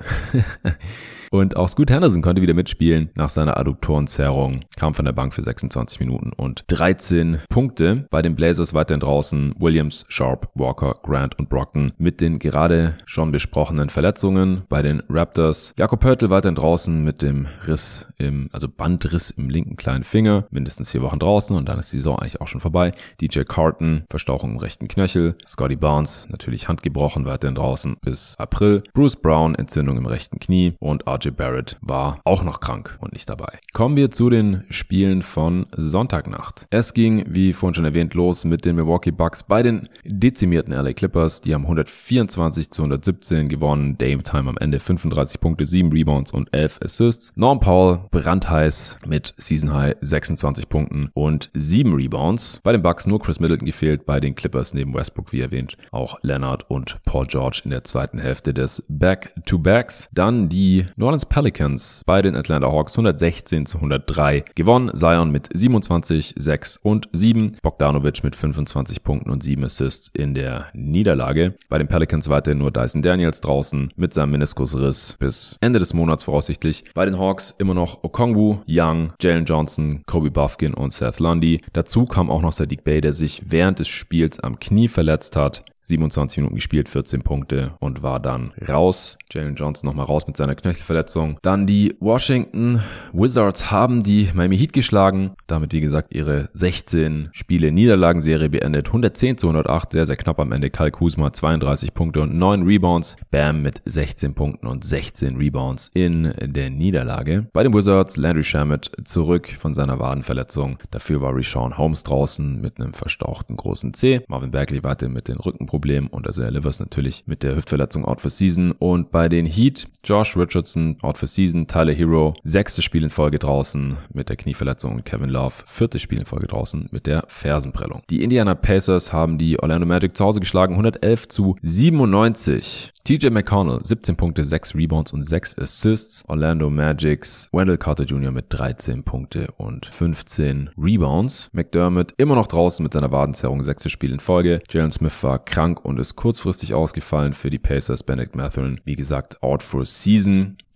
Und auch Scoot Henderson konnte wieder mitspielen nach seiner Adduktorenzerrung, kam von der Bank für sechsundzwanzig Minuten und dreizehn Punkte. Bei den Blazers weiterhin draußen Williams, Sharp, Walker, Grant und Brockton mit den gerade schon besprochenen Verletzungen. Bei den Raptors Jakob Poeltl weiterhin draußen mit dem Riss im, also Bandriss im linken kleinen Finger, mindestens vier Wochen draußen und dann ist die Saison eigentlich auch schon vorbei. D J Carton, Verstauchung im rechten Knöchel. Scotty Barnes, natürlich handgebrochen, weiterhin draußen bis April. Bruce Brown, Entzündung im rechten Knie und R J Barrett war auch noch krank und nicht dabei. Kommen wir zu den Spielen von Sonntagnacht. Es ging, wie vorhin schon erwähnt, los mit den Milwaukee Bucks bei den dezimierten L A Clippers. Die haben hundertvierundzwanzig zu hundertsiebzehn gewonnen. Dame Time am Ende fünfunddreißig Punkte, sieben Rebounds und elf Assists. Norm Powell brandheiß mit Season High sechsundzwanzig Punkten und sieben Rebounds. Bei den Bucks nur Chris Middleton gefehlt. Bei den Clippers neben Westbrook, wie erwähnt, auch Leonard und Paul George in der zweiten Hälfte des Back-to-Backs. Dann die New Orleans Pelicans bei den Atlanta Hawks hundertsechzehn zu hundertdrei gewonnen. Zion mit siebenundzwanzig, sechs und sieben. Bogdanovic mit fünfundzwanzig Punkten und sieben Assists in der Niederlage. Bei den Pelicans weiterhin nur Dyson Daniels draußen mit seinem Meniskusriss bis Ende des Monats voraussichtlich. Bei den Hawks immer noch Okongwu, Young, Jalen Johnson, Kobe Buffkin und Seth Lundy. Dazu kam auch noch Saddiq Bey, der sich während des Spiels am Knie verletzt hat. siebenundzwanzig Minuten gespielt, vierzehn Punkte und war dann raus. Jalen Johnson nochmal raus mit seiner Knöchelverletzung. Dann die Washington Wizards haben die Miami Heat geschlagen. Damit, wie gesagt, ihre sechzehn Spiele Niederlagenserie beendet. hundertzehn zu hundertacht, sehr, sehr knapp am Ende. Kyle Kuzma zweiunddreißig Punkte und neun Rebounds. Bam mit sechzehn Punkten und sechzehn Rebounds in der Niederlage. Bei den Wizards Landry Shamet zurück von seiner Wadenverletzung. Dafür war Richaun Holmes draußen mit einem verstauchten großen Zeh. Marvin Bagley weiter mit den Rückenproblemen. Problem und Isaiah Livers natürlich mit der Hüftverletzung out for season. Und bei den Heat Josh Richardson out for season, Tyler Hero sechstes Spiel in Folge draußen mit der Knieverletzung und Kevin Love viertes Spiel in Folge draußen mit der Fersenprellung. Die Indiana Pacers haben die Orlando Magic zu Hause geschlagen, hundertelf zu siebenundneunzig. T J McConnell siebzehn Punkte, sechs Rebounds und sechs Assists. Orlando Magics Wendell Carter Junior mit dreizehn Punkte und fünfzehn Rebounds. McDermott immer noch draußen mit seiner Wadenzerrung, sechstes Spiel in Folge. Jalen Smith war krank und ist kurzfristig ausgefallen für die Pacers. Bennett Mathurin, wie gesagt, out for season.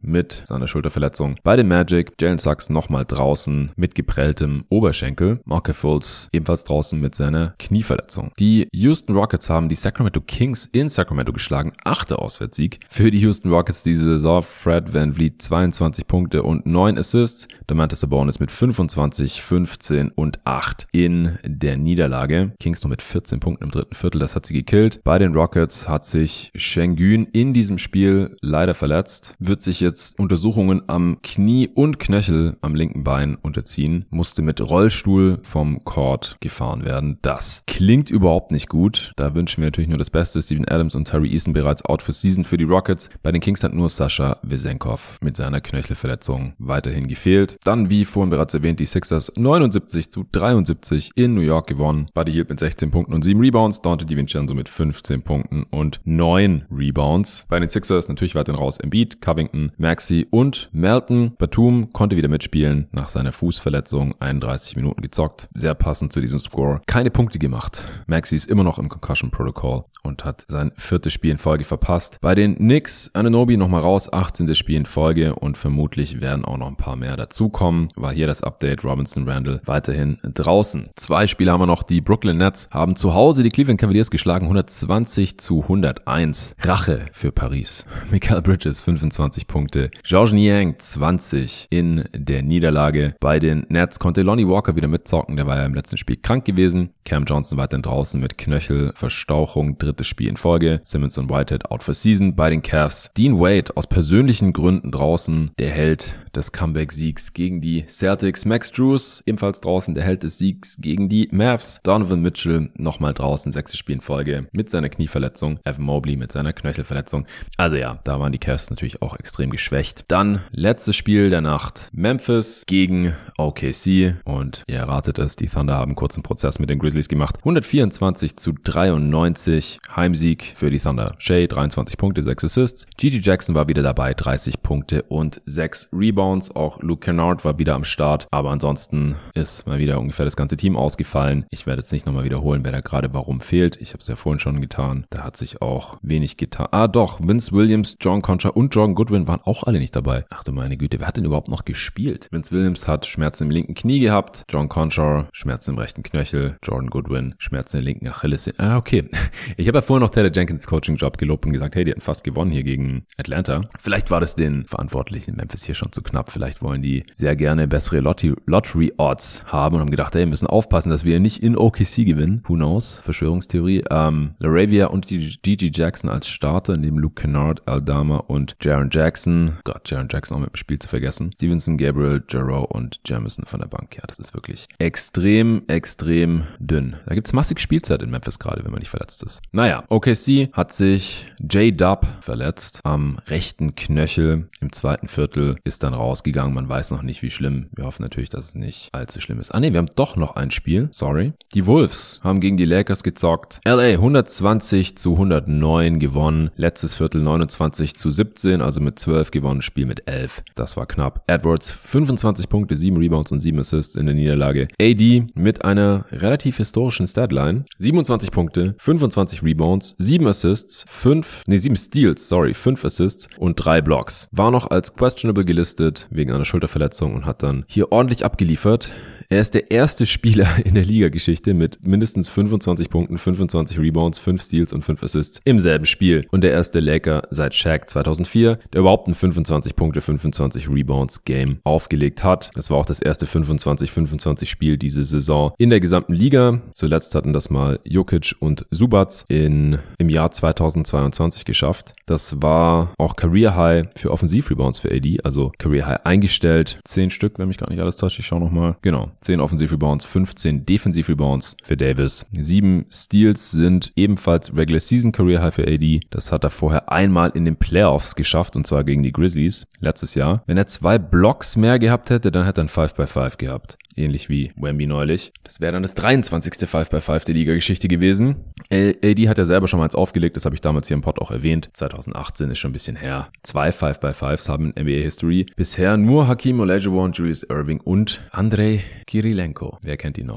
mit seiner Schulterverletzung. Bei den Magic, Jalen Suggs nochmal draußen mit geprelltem Oberschenkel. Markelle Fultz ebenfalls draußen mit seiner Knieverletzung. Die Houston Rockets haben die Sacramento Kings in Sacramento geschlagen. Achter Auswärtssieg für die Houston Rockets diese Saison. Fred VanVleet zweiundzwanzig Punkte und neun Assists. Domantas Sabonis mit fünfundzwanzig, fünfzehn und acht in der Niederlage. Kings nur mit vierzehn Punkten im dritten Viertel, das hat sie gekillt. Bei den Rockets hat sich Sengun in diesem Spiel leider verletzt. Wird sich jetzt Untersuchungen am Knie und Knöchel am linken Bein unterziehen. Musste mit Rollstuhl vom Court gefahren werden. Das klingt überhaupt nicht gut. Da wünschen wir natürlich nur das Beste. Steven Adams und Tari Eason bereits out for season für die Rockets. Bei den Kings hat nur Sascha Vezenkov mit seiner Knöchelverletzung weiterhin gefehlt. Dann, wie vorhin bereits erwähnt, die Sixers neunundsiebzig zu dreiundsiebzig in New York gewonnen. Buddy Hield mit sechzehn Punkten und sieben Rebounds. Dante DiVincenzo mit fünfzehn Punkten und neun Rebounds. Bei den Sixers natürlich weiterhin raus Embiid, Covington, Maxey und Melton. Batum konnte wieder mitspielen nach seiner Fußverletzung. einunddreißig Minuten gezockt. Sehr passend zu diesem Score. Keine Punkte gemacht. Maxey ist immer noch im Concussion Protocol und hat sein viertes Spiel in Folge verpasst. Bei den Knicks, Anunoby nochmal raus, achtzehntes Spiel in Folge und vermutlich werden auch noch ein paar mehr dazukommen. War hier das Update. Robinson Randle weiterhin draußen. Zwei Spiele haben wir noch. Die Brooklyn Nets haben zu Hause die Cleveland Cavaliers geschlagen. hundertzwanzig zu hunderteins. Rache für Paris. Mikal Bridges fünfundzwanzig Punkte. Georges Niang zwanzig in der Niederlage. Bei den Nets konnte Lonnie Walker wieder mitzocken. Der war ja im letzten Spiel krank gewesen. Cam Johnson weiterhin draußen mit Knöchelverstauchung. Drittes Spiel in Folge. Simmons und Whitehead out for season. Bei den Cavs Dean Wade aus persönlichen Gründen draußen. Der Held des Comeback-Siegs gegen die Celtics. Max Strus ebenfalls draußen. Der Held des Siegs gegen die Mavs. Donovan Mitchell nochmal draußen. Sechstes Spiel in Folge mit seiner Knieverletzung. Evan Mobley mit seiner Knöchelverletzung. Also ja, da waren die Cavs natürlich auch extrem geschwächt. Dann letztes Spiel der Nacht. Memphis gegen O K C. Und ihr erratet es, die Thunder haben einen kurzen Prozess mit den Grizzlies gemacht. hundertvierundzwanzig zu dreiundneunzig. Heimsieg für die Thunder. Shea dreiundzwanzig Punkte, sechs Assists. Gigi Jackson war wieder dabei. dreißig Punkte und sechs Rebounds. Auch Luke Kennard war wieder am Start. Aber ansonsten ist mal wieder ungefähr das ganze Team ausgefallen. Ich werde jetzt nicht nochmal wiederholen, wer da gerade warum fehlt. Ich habe es ja vorhin schon getan. Da hat sich auch wenig getan. Ah doch, Vince Williams, John Concha und Jordan Goodwin waren auch alle nicht dabei. Ach du meine Güte, wer hat denn überhaupt noch gespielt? Vince Williams hat Schmerzen im linken Knie gehabt. John Concha Schmerzen im rechten Knöchel. Jordan Goodwin Schmerzen in der linken Achillessehne. Ah, okay. Ich habe ja vorhin noch Taylor Jenkins Coaching-Job gelobt und gesagt, hey, die hatten fast gewonnen hier gegen Atlanta. Vielleicht war das den Verantwortlichen in Memphis hier schon zu knapp. Vielleicht wollen die sehr gerne bessere Lottery-Odds haben und haben gedacht, hey, wir müssen aufpassen, dass wir nicht in O K C gewinnen. Who knows? Verschwörungstheorie. Ähm, LaRavia und Gigi Jackson als Starter, neben Luke Kennard, Aldama und Jaren Jackson. Gott, Jaren Jackson auch mit dem Spiel zu vergessen. Stevenson, Gabriel, Jarreau und Jamison von der Bank. Ja, das ist wirklich extrem, extrem dünn. Da gibt's massig Spielzeit in Memphis gerade, wenn man nicht verletzt ist. Naja, O K C hat sich J-Dub verletzt am rechten Knöchel. Im zweiten Viertel ist dann rausgegangen. Man weiß noch nicht, wie schlimm. Wir hoffen natürlich, dass es nicht allzu schlimm ist. Ah ne, wir haben doch noch ein Spiel. Sorry. Die Wolves haben gegen die Lakers gezockt. L A hundertzwanzig zu hundertneun gewonnen. Letztes Viertel neunundzwanzig zu siebzehn, also mit zwölf gewonnen. Spiel mit elf. Das war knapp. Edwards fünfundzwanzig Punkte, sieben Rebounds und sieben Assists in der Niederlage. A D mit einer relativ historischen Statline. siebenundzwanzig Punkte, fünfundzwanzig Rebounds, sieben Assists, fünf, nee, sieben Steals, sorry, fünf Assists und drei Blocks. War noch als questionable gelistet wegen einer Schulterverletzung und hat dann hier ordentlich abgeliefert. Er ist der erste Spieler in der Liga-Geschichte mit mindestens fünfundzwanzig Punkten, fünfundzwanzig Rebounds, fünf Steals und fünf Assists im selben Spiel. Und der erste Laker seit Shaq zweitausendvier, der überhaupt ein fünfundzwanzig Punkte, fünfundzwanzig Rebounds Game aufgelegt hat. Es war auch das erste fünfundzwanzig fünfundzwanzig Spiel diese Saison in der gesamten Liga. Zuletzt hatten das mal Jokic und Zubac in, im Jahr zweitausendzweiundzwanzig geschafft. Das war auch Career High für Offensiv-Rebounds für A D, also Career High eingestellt. Zehn Stück, wenn mich gar nicht alles täuscht. Ich schau nochmal. Genau. zehn Offensiv-Rebounds, fünfzehn Defensiv-Rebounds für Davis. sieben Steals sind ebenfalls Regular Season Career High für A D. Das hat er vorher einmal in den Playoffs geschafft, und zwar gegen die Grizzlies letztes Jahr. Wenn er zwei Blocks mehr gehabt hätte, dann hätte er ein fünf bei fünf gehabt. Ähnlich wie Wemby neulich. Das wäre dann das dreiundzwanzigste fünf bei fünf der Liga-Geschichte gewesen. A D hat ja selber schon mal eins aufgelegt, das habe ich damals hier im Pod auch erwähnt. zweitausendachtzehn ist schon ein bisschen her. Zwei fünf bei fünfs haben in N B A-History bisher nur Hakeem Olajuwon, Julius Erving und Andrei Kirilenko. Wer kennt ihn noch?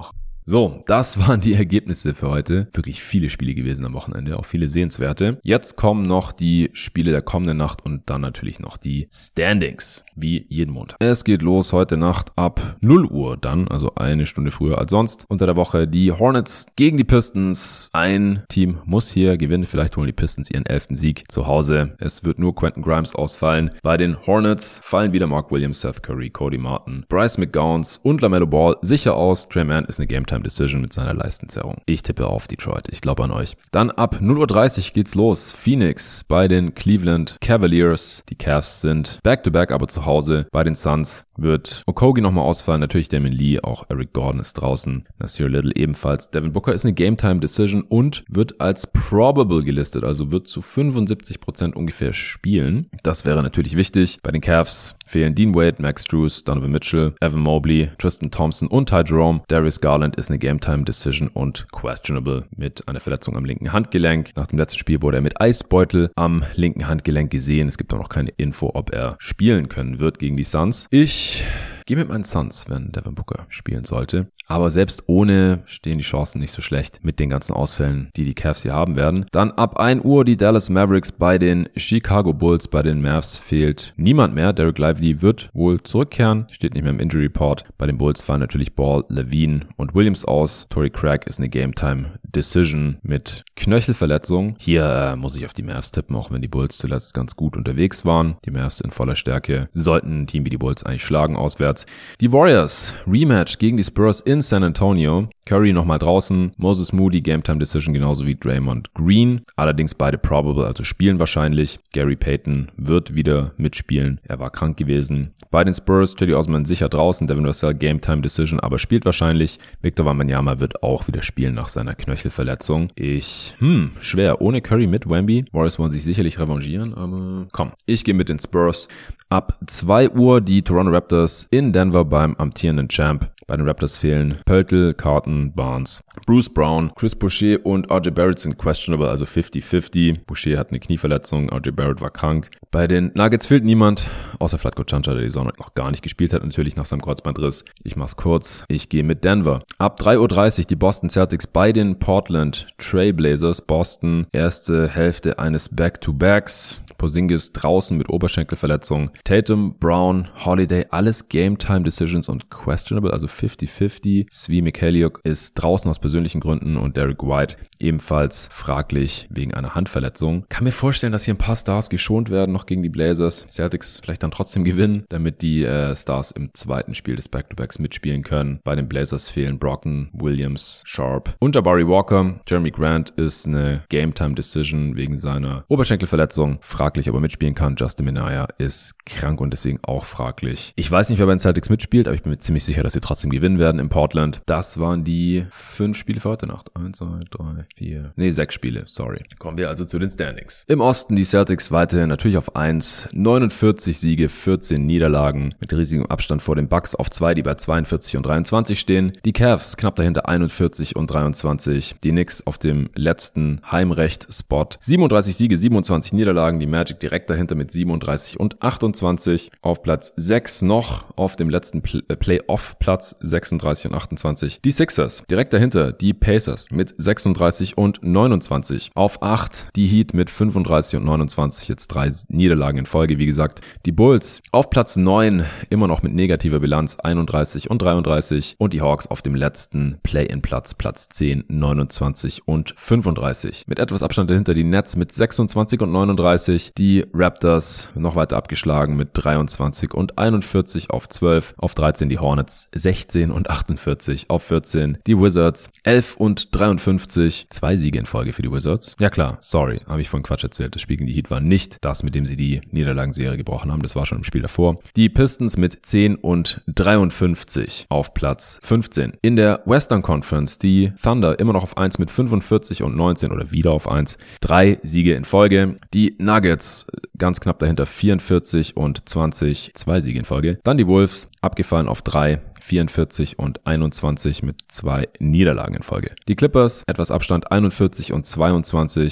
So, das waren die Ergebnisse für heute. Wirklich viele Spiele gewesen am Wochenende, auch viele sehenswerte. Jetzt kommen noch die Spiele der kommenden Nacht und dann natürlich noch die Standings, wie jeden Montag. Es geht los heute Nacht ab null Uhr dann, also eine Stunde früher als sonst. Unter der Woche die Hornets gegen die Pistons. Ein Team muss hier gewinnen, vielleicht holen die Pistons ihren elften Sieg zu Hause. Es wird nur Quentin Grimes ausfallen. Bei den Hornets fallen wieder Mark Williams, Seth Curry, Cody Martin, Bryce McGowns und LaMelo Ball sicher aus. Trey Mann ist eine Game-Time-Decision mit seiner Leistenzerrung. Ich tippe auf Detroit. Ich glaube an euch. Dann ab null Uhr dreißig geht's los. Phoenix bei den Cleveland Cavaliers. Die Cavs sind back-to-back, aber zu Hause. Bei den Suns wird Okogie nochmal ausfallen. Natürlich Damian Lee, auch Eric Gordon ist draußen. Nasir Little ebenfalls. Devin Booker ist eine Game-Time-Decision und wird als probable gelistet, also wird zu fünfundsiebzig Prozent ungefähr spielen. Das wäre natürlich wichtig. Bei den Cavs fehlen Dean Wade, Max Strus, Donovan Mitchell, Evan Mobley, Tristan Thompson und Ty Jerome. Darius Garland ist eine Game-Time-Decision und questionable mit einer Verletzung am linken Handgelenk. Nach dem letzten Spiel wurde er mit Eisbeutel am linken Handgelenk gesehen. Es gibt auch noch keine Info, ob er spielen können wird gegen die Suns. Ich gehe mit meinen Suns, wenn Devin Booker spielen sollte. Aber selbst ohne stehen die Chancen nicht so schlecht mit den ganzen Ausfällen, die die Cavs hier haben werden. Dann ab ein Uhr die Dallas Mavericks bei den Chicago Bulls. Bei den Mavs fehlt niemand mehr. Derek Lively wird wohl zurückkehren. Steht nicht mehr im Injury Report. Bei den Bulls fallen natürlich Ball, Levine und Williams aus. Torrey Craig ist eine Game-Time Decision mit Knöchelverletzung. Hier äh, muss ich auf die Mavs tippen, auch wenn die Bulls zuletzt ganz gut unterwegs waren. Die Mavs in voller Stärke. Sie sollten ein Team wie die Bulls eigentlich schlagen auswärts. Die Warriors, Rematch gegen die Spurs in San Antonio. Curry nochmal draußen, Moses Moody, Game-Time Decision genauso wie Draymond Green. Allerdings beide probable, also spielen wahrscheinlich. Gary Payton wird wieder mitspielen. Er war krank gewesen. Bei den Spurs, Cedi Osman sicher draußen, Devin Vassell Game-Time Decision, aber spielt wahrscheinlich. Victor Wembanyama wird auch wieder spielen nach seiner Knöchelverletzung. Ich, hm, schwer. Ohne Curry mit Wemby. Warriors wollen sich sicherlich revanchieren, aber komm. Ich gehe mit den Spurs. Ab zwei Uhr die Toronto Raptors in Denver beim amtierenden Champ. Bei den Raptors fehlen Pöltl, Carton, Barnes, Bruce Brown, Chris Boucher und R J Barrett sind questionable, also fifty fifty. Boucher hat eine Knieverletzung, R J Barrett war krank. Bei den Nuggets fehlt niemand, außer Vlatko Cancar, der die Saison noch gar nicht gespielt hat, natürlich nach seinem Kreuzbandriss. Ich mach's kurz, ich gehe mit Denver. Ab drei Uhr dreißig die Boston Celtics bei den Portland Trailblazers. Boston, erste Hälfte eines Back-to-Backs. Porzingis draußen mit Oberschenkelverletzung. Tatum, Brown, Holiday, alles Game-Time-Decisions und questionable, also fifty fifty. Svi Mykhailiuk ist draußen aus persönlichen Gründen und Derek White ebenfalls fraglich wegen einer Handverletzung. Kann mir vorstellen, dass hier ein paar Stars geschont werden noch gegen die Blazers. Celtics vielleicht dann trotzdem gewinnen, damit die äh, Stars im zweiten Spiel des Back-to-Backs mitspielen können. Bei den Blazers fehlen Brockton, Williams, Sharp und Jabari Walker. Jeremy Grant ist eine Game-Time-Decision wegen seiner Oberschenkelverletzung. Fraglich, ob er mitspielen kann. Justin Minaya ist krank und deswegen auch fraglich. Ich weiß nicht, wer bei den Celtics mitspielt, aber ich bin mir ziemlich sicher, dass sie trotzdem gewinnen werden in Portland. Das waren die fünf Spiele für heute Nacht. Eins, zwei, drei, vier. Nee, sechs Spiele, sorry. Kommen wir also zu den Standings. Im Osten die Celtics weiterhin natürlich auf eins. neunundvierzig Siege, vierzehn Niederlagen. Mit riesigem Abstand vor den Bucks auf zwei, die bei zweiundvierzig und dreiundzwanzig stehen. Die Cavs knapp dahinter einundvierzig und dreiundzwanzig. Die Knicks auf dem letzten Heimrecht-Spot. siebenunddreißig Siege, siebenundzwanzig Niederlagen. Die Magic direkt dahinter mit siebenunddreißig und achtundzwanzig. Auf Platz sechs noch auf dem letzten Play- äh, Playoff-Platz sechsunddreißig und achtundzwanzig. Die Sixers direkt dahinter, die Pacers mit sechsunddreißig und neunundzwanzig. Auf acht die Heat mit fünfunddreißig und neunundzwanzig. Jetzt drei Niederlagen in Folge, wie gesagt. Die Bulls auf Platz neun, immer noch mit negativer Bilanz, einunddreißig und dreiunddreißig. Und die Hawks auf dem letzten Play-in-Platz, Platz zehn, neunundzwanzig und fünfunddreißig. Mit etwas Abstand dahinter die Nets mit sechsundzwanzig und neununddreißig. Die Raptors noch weiter abgeschlagen mit dreiundzwanzig und einundvierzig auf zwölf. Auf dreizehn die Hornets sechzehn und achtundvierzig. Auf vierzehn die Wizards elf und dreiundfünfzig. Zwei Siege in Folge für die Wizards. Ja klar, sorry, habe ich vorhin Quatsch erzählt. Das Spiel gegen die Heat war nicht das, mit dem sie die Niederlagenserie gebrochen haben. Das war schon im Spiel davor. Die Pistons mit zehn und dreiundfünfzig auf Platz fünfzehn. In der Western Conference die Thunder immer noch auf eins mit fünfundvierzig und neunzehn oder wieder auf eins. Drei Siege in Folge. Die Nuggets ganz knapp dahinter vierundvierzig und zwanzig. Zwei Siege in Folge. Dann die Wolves abgefallen auf drei. vierundvierzig und einundzwanzig mit zwei Niederlagen in Folge. Die Clippers etwas Abstand einundvierzig und zweiundzwanzig.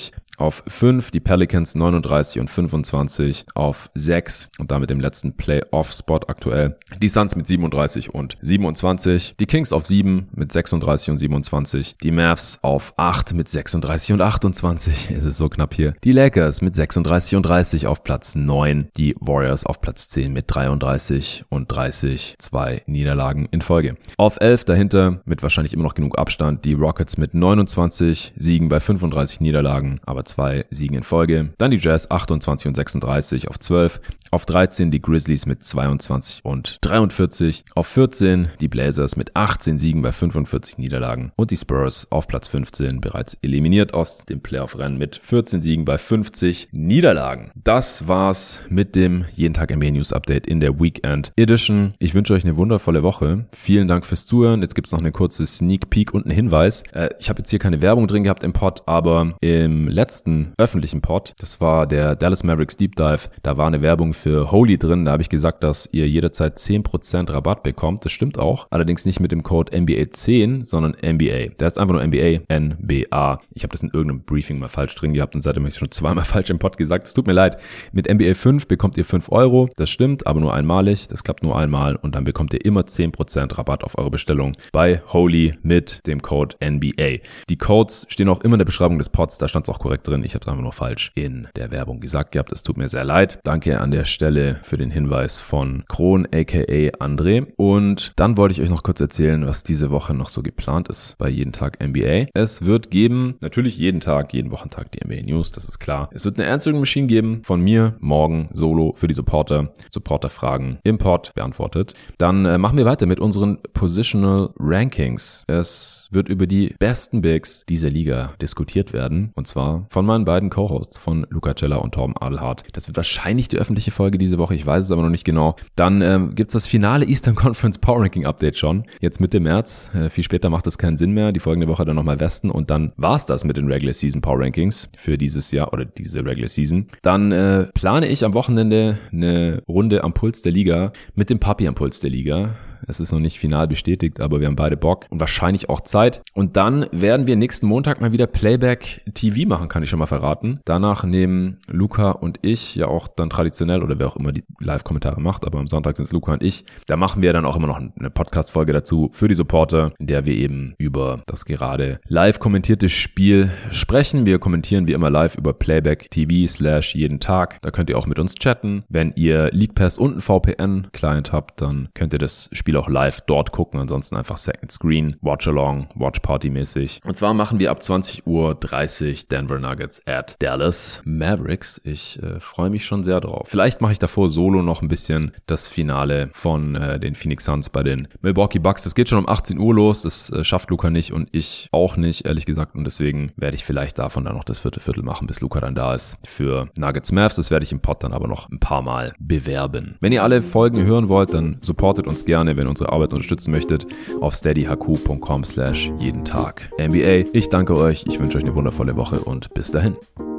auf fünf, die Pelicans neununddreißig und fünfundzwanzig auf sechs und damit im letzten Playoff-Spot aktuell. Die Suns mit siebenunddreißig und siebenundzwanzig, die Kings auf sieben mit sechsunddreißig und siebenundzwanzig, die Mavs auf acht mit sechsunddreißig und achtundzwanzig, es ist so knapp hier, die Lakers mit sechsunddreißig und dreißig auf Platz neun, die Warriors auf Platz zehn mit dreiunddreißig und dreißig, zwei Niederlagen in Folge. Auf elf dahinter mit wahrscheinlich immer noch genug Abstand, die Rockets mit neunundzwanzig Siegen bei fünfunddreißig Niederlagen, aber zwei Siegen in Folge. Dann die Jazz achtundzwanzig und sechsunddreißig auf zwölf, auf dreizehn die Grizzlies mit zweiundzwanzig und dreiundvierzig, auf vierzehn die Blazers mit achtzehn Siegen bei fünfundvierzig Niederlagen und die Spurs auf Platz fünfzehn bereits eliminiert aus dem Playoff-Rennen mit vierzehn Siegen bei fünfzig Niederlagen. Das war's mit dem Jeden Tag N B A News Update in der Weekend Edition. Ich wünsche euch eine wundervolle Woche. Vielen Dank fürs Zuhören. Jetzt gibt's noch eine kurze Sneak Peek und einen Hinweis. Äh, ich habe jetzt hier keine Werbung drin gehabt im Pod, aber im letzten öffentlichen Pod, das war der Dallas Mavericks Deep Dive, da war eine Werbung für Holy drin. Da habe ich gesagt, dass ihr jederzeit zehn Prozent Rabatt bekommt. Das stimmt auch. Allerdings nicht mit dem Code N B A zehn, sondern N B A. Der ist einfach nur N B A, N B A. Ich habe das in irgendeinem Briefing mal falsch drin gehabt und seitdem habe ich schon zweimal falsch im Pod gesagt. Es tut mir leid. Mit N B A fünf bekommt ihr fünf Euro. Das stimmt, aber nur einmalig. Das klappt nur einmal und dann bekommt ihr immer zehn Prozent Rabatt auf eure Bestellung bei Holy mit dem Code N B A. Die Codes stehen auch immer in der Beschreibung des Pods. Da stand es auch korrekt drin. Ich habe es einfach nur falsch in der Werbung gesagt gehabt. Es tut mir sehr leid. Danke an der Stelle für den Hinweis von Kron aka André. Und dann wollte ich euch noch kurz erzählen, was diese Woche noch so geplant ist bei Jeden Tag N B A. Es wird geben, natürlich jeden Tag, jeden Wochentag die N B A News, das ist klar. Es wird eine Answering Machine geben von mir, morgen solo für die Supporter. Supporter-Fragen im Pod beantwortet. Dann äh, machen wir weiter mit unseren Positional Rankings. Es wird über die besten Bigs dieser Liga diskutiert werden. Und zwar von meinen beiden Co-Hosts, von Luca Cella und Torben Adelhardt. Das wird wahrscheinlich die öffentliche Folge diese Woche, ich weiß es aber noch nicht genau. Dann ähm, gibt's das finale Eastern Conference Power Ranking Update schon. Jetzt Mitte März. Äh, viel später macht das keinen Sinn mehr. Die folgende Woche dann nochmal Westen und dann war's das mit den Regular Season Power Rankings für dieses Jahr oder diese Regular Season. Dann äh, plane ich am Wochenende eine Runde am Puls der Liga mit dem Papi am Puls der Liga. Es ist noch nicht final bestätigt, aber wir haben beide Bock und wahrscheinlich auch Zeit. Und dann werden wir nächsten Montag mal wieder Playback-T V machen, kann ich schon mal verraten. Danach nehmen Luca und ich ja auch dann traditionell, oder wer auch immer die Live-Kommentare macht, aber am Sonntag sind es Luca und ich. Da machen wir dann auch immer noch eine Podcast-Folge dazu für die Supporter, in der wir eben über das gerade live kommentierte Spiel sprechen. Wir kommentieren wie immer live über Playback-T V slash jeden Tag. Da könnt ihr auch mit uns chatten. Wenn ihr League Pass und einen V P N-Client habt, dann könnt ihr das Spiel auch live dort gucken, ansonsten einfach Second Screen, Watch Along, Watch Party mäßig. Und zwar machen wir ab zwanzig Uhr dreißig Denver Nuggets at Dallas Mavericks. Ich äh, freue mich schon sehr drauf. Vielleicht mache ich davor solo noch ein bisschen das Finale von äh, den Phoenix Suns bei den Milwaukee Bucks. Das geht schon um achtzehn Uhr los, das äh, schafft Luca nicht und ich auch nicht, ehrlich gesagt, und deswegen werde ich vielleicht davon dann noch das vierte Viertel machen, bis Luca dann da ist für Nuggets Mavs. Das werde ich im Pod dann aber noch ein paar Mal bewerben. Wenn ihr alle Folgen hören wollt, dann supportet uns gerne, wenn ihr unsere Arbeit unterstützen möchtet, auf steadyhq.com slash jeden Tag N B A. Ich danke euch, ich wünsche euch eine wundervolle Woche und bis dahin.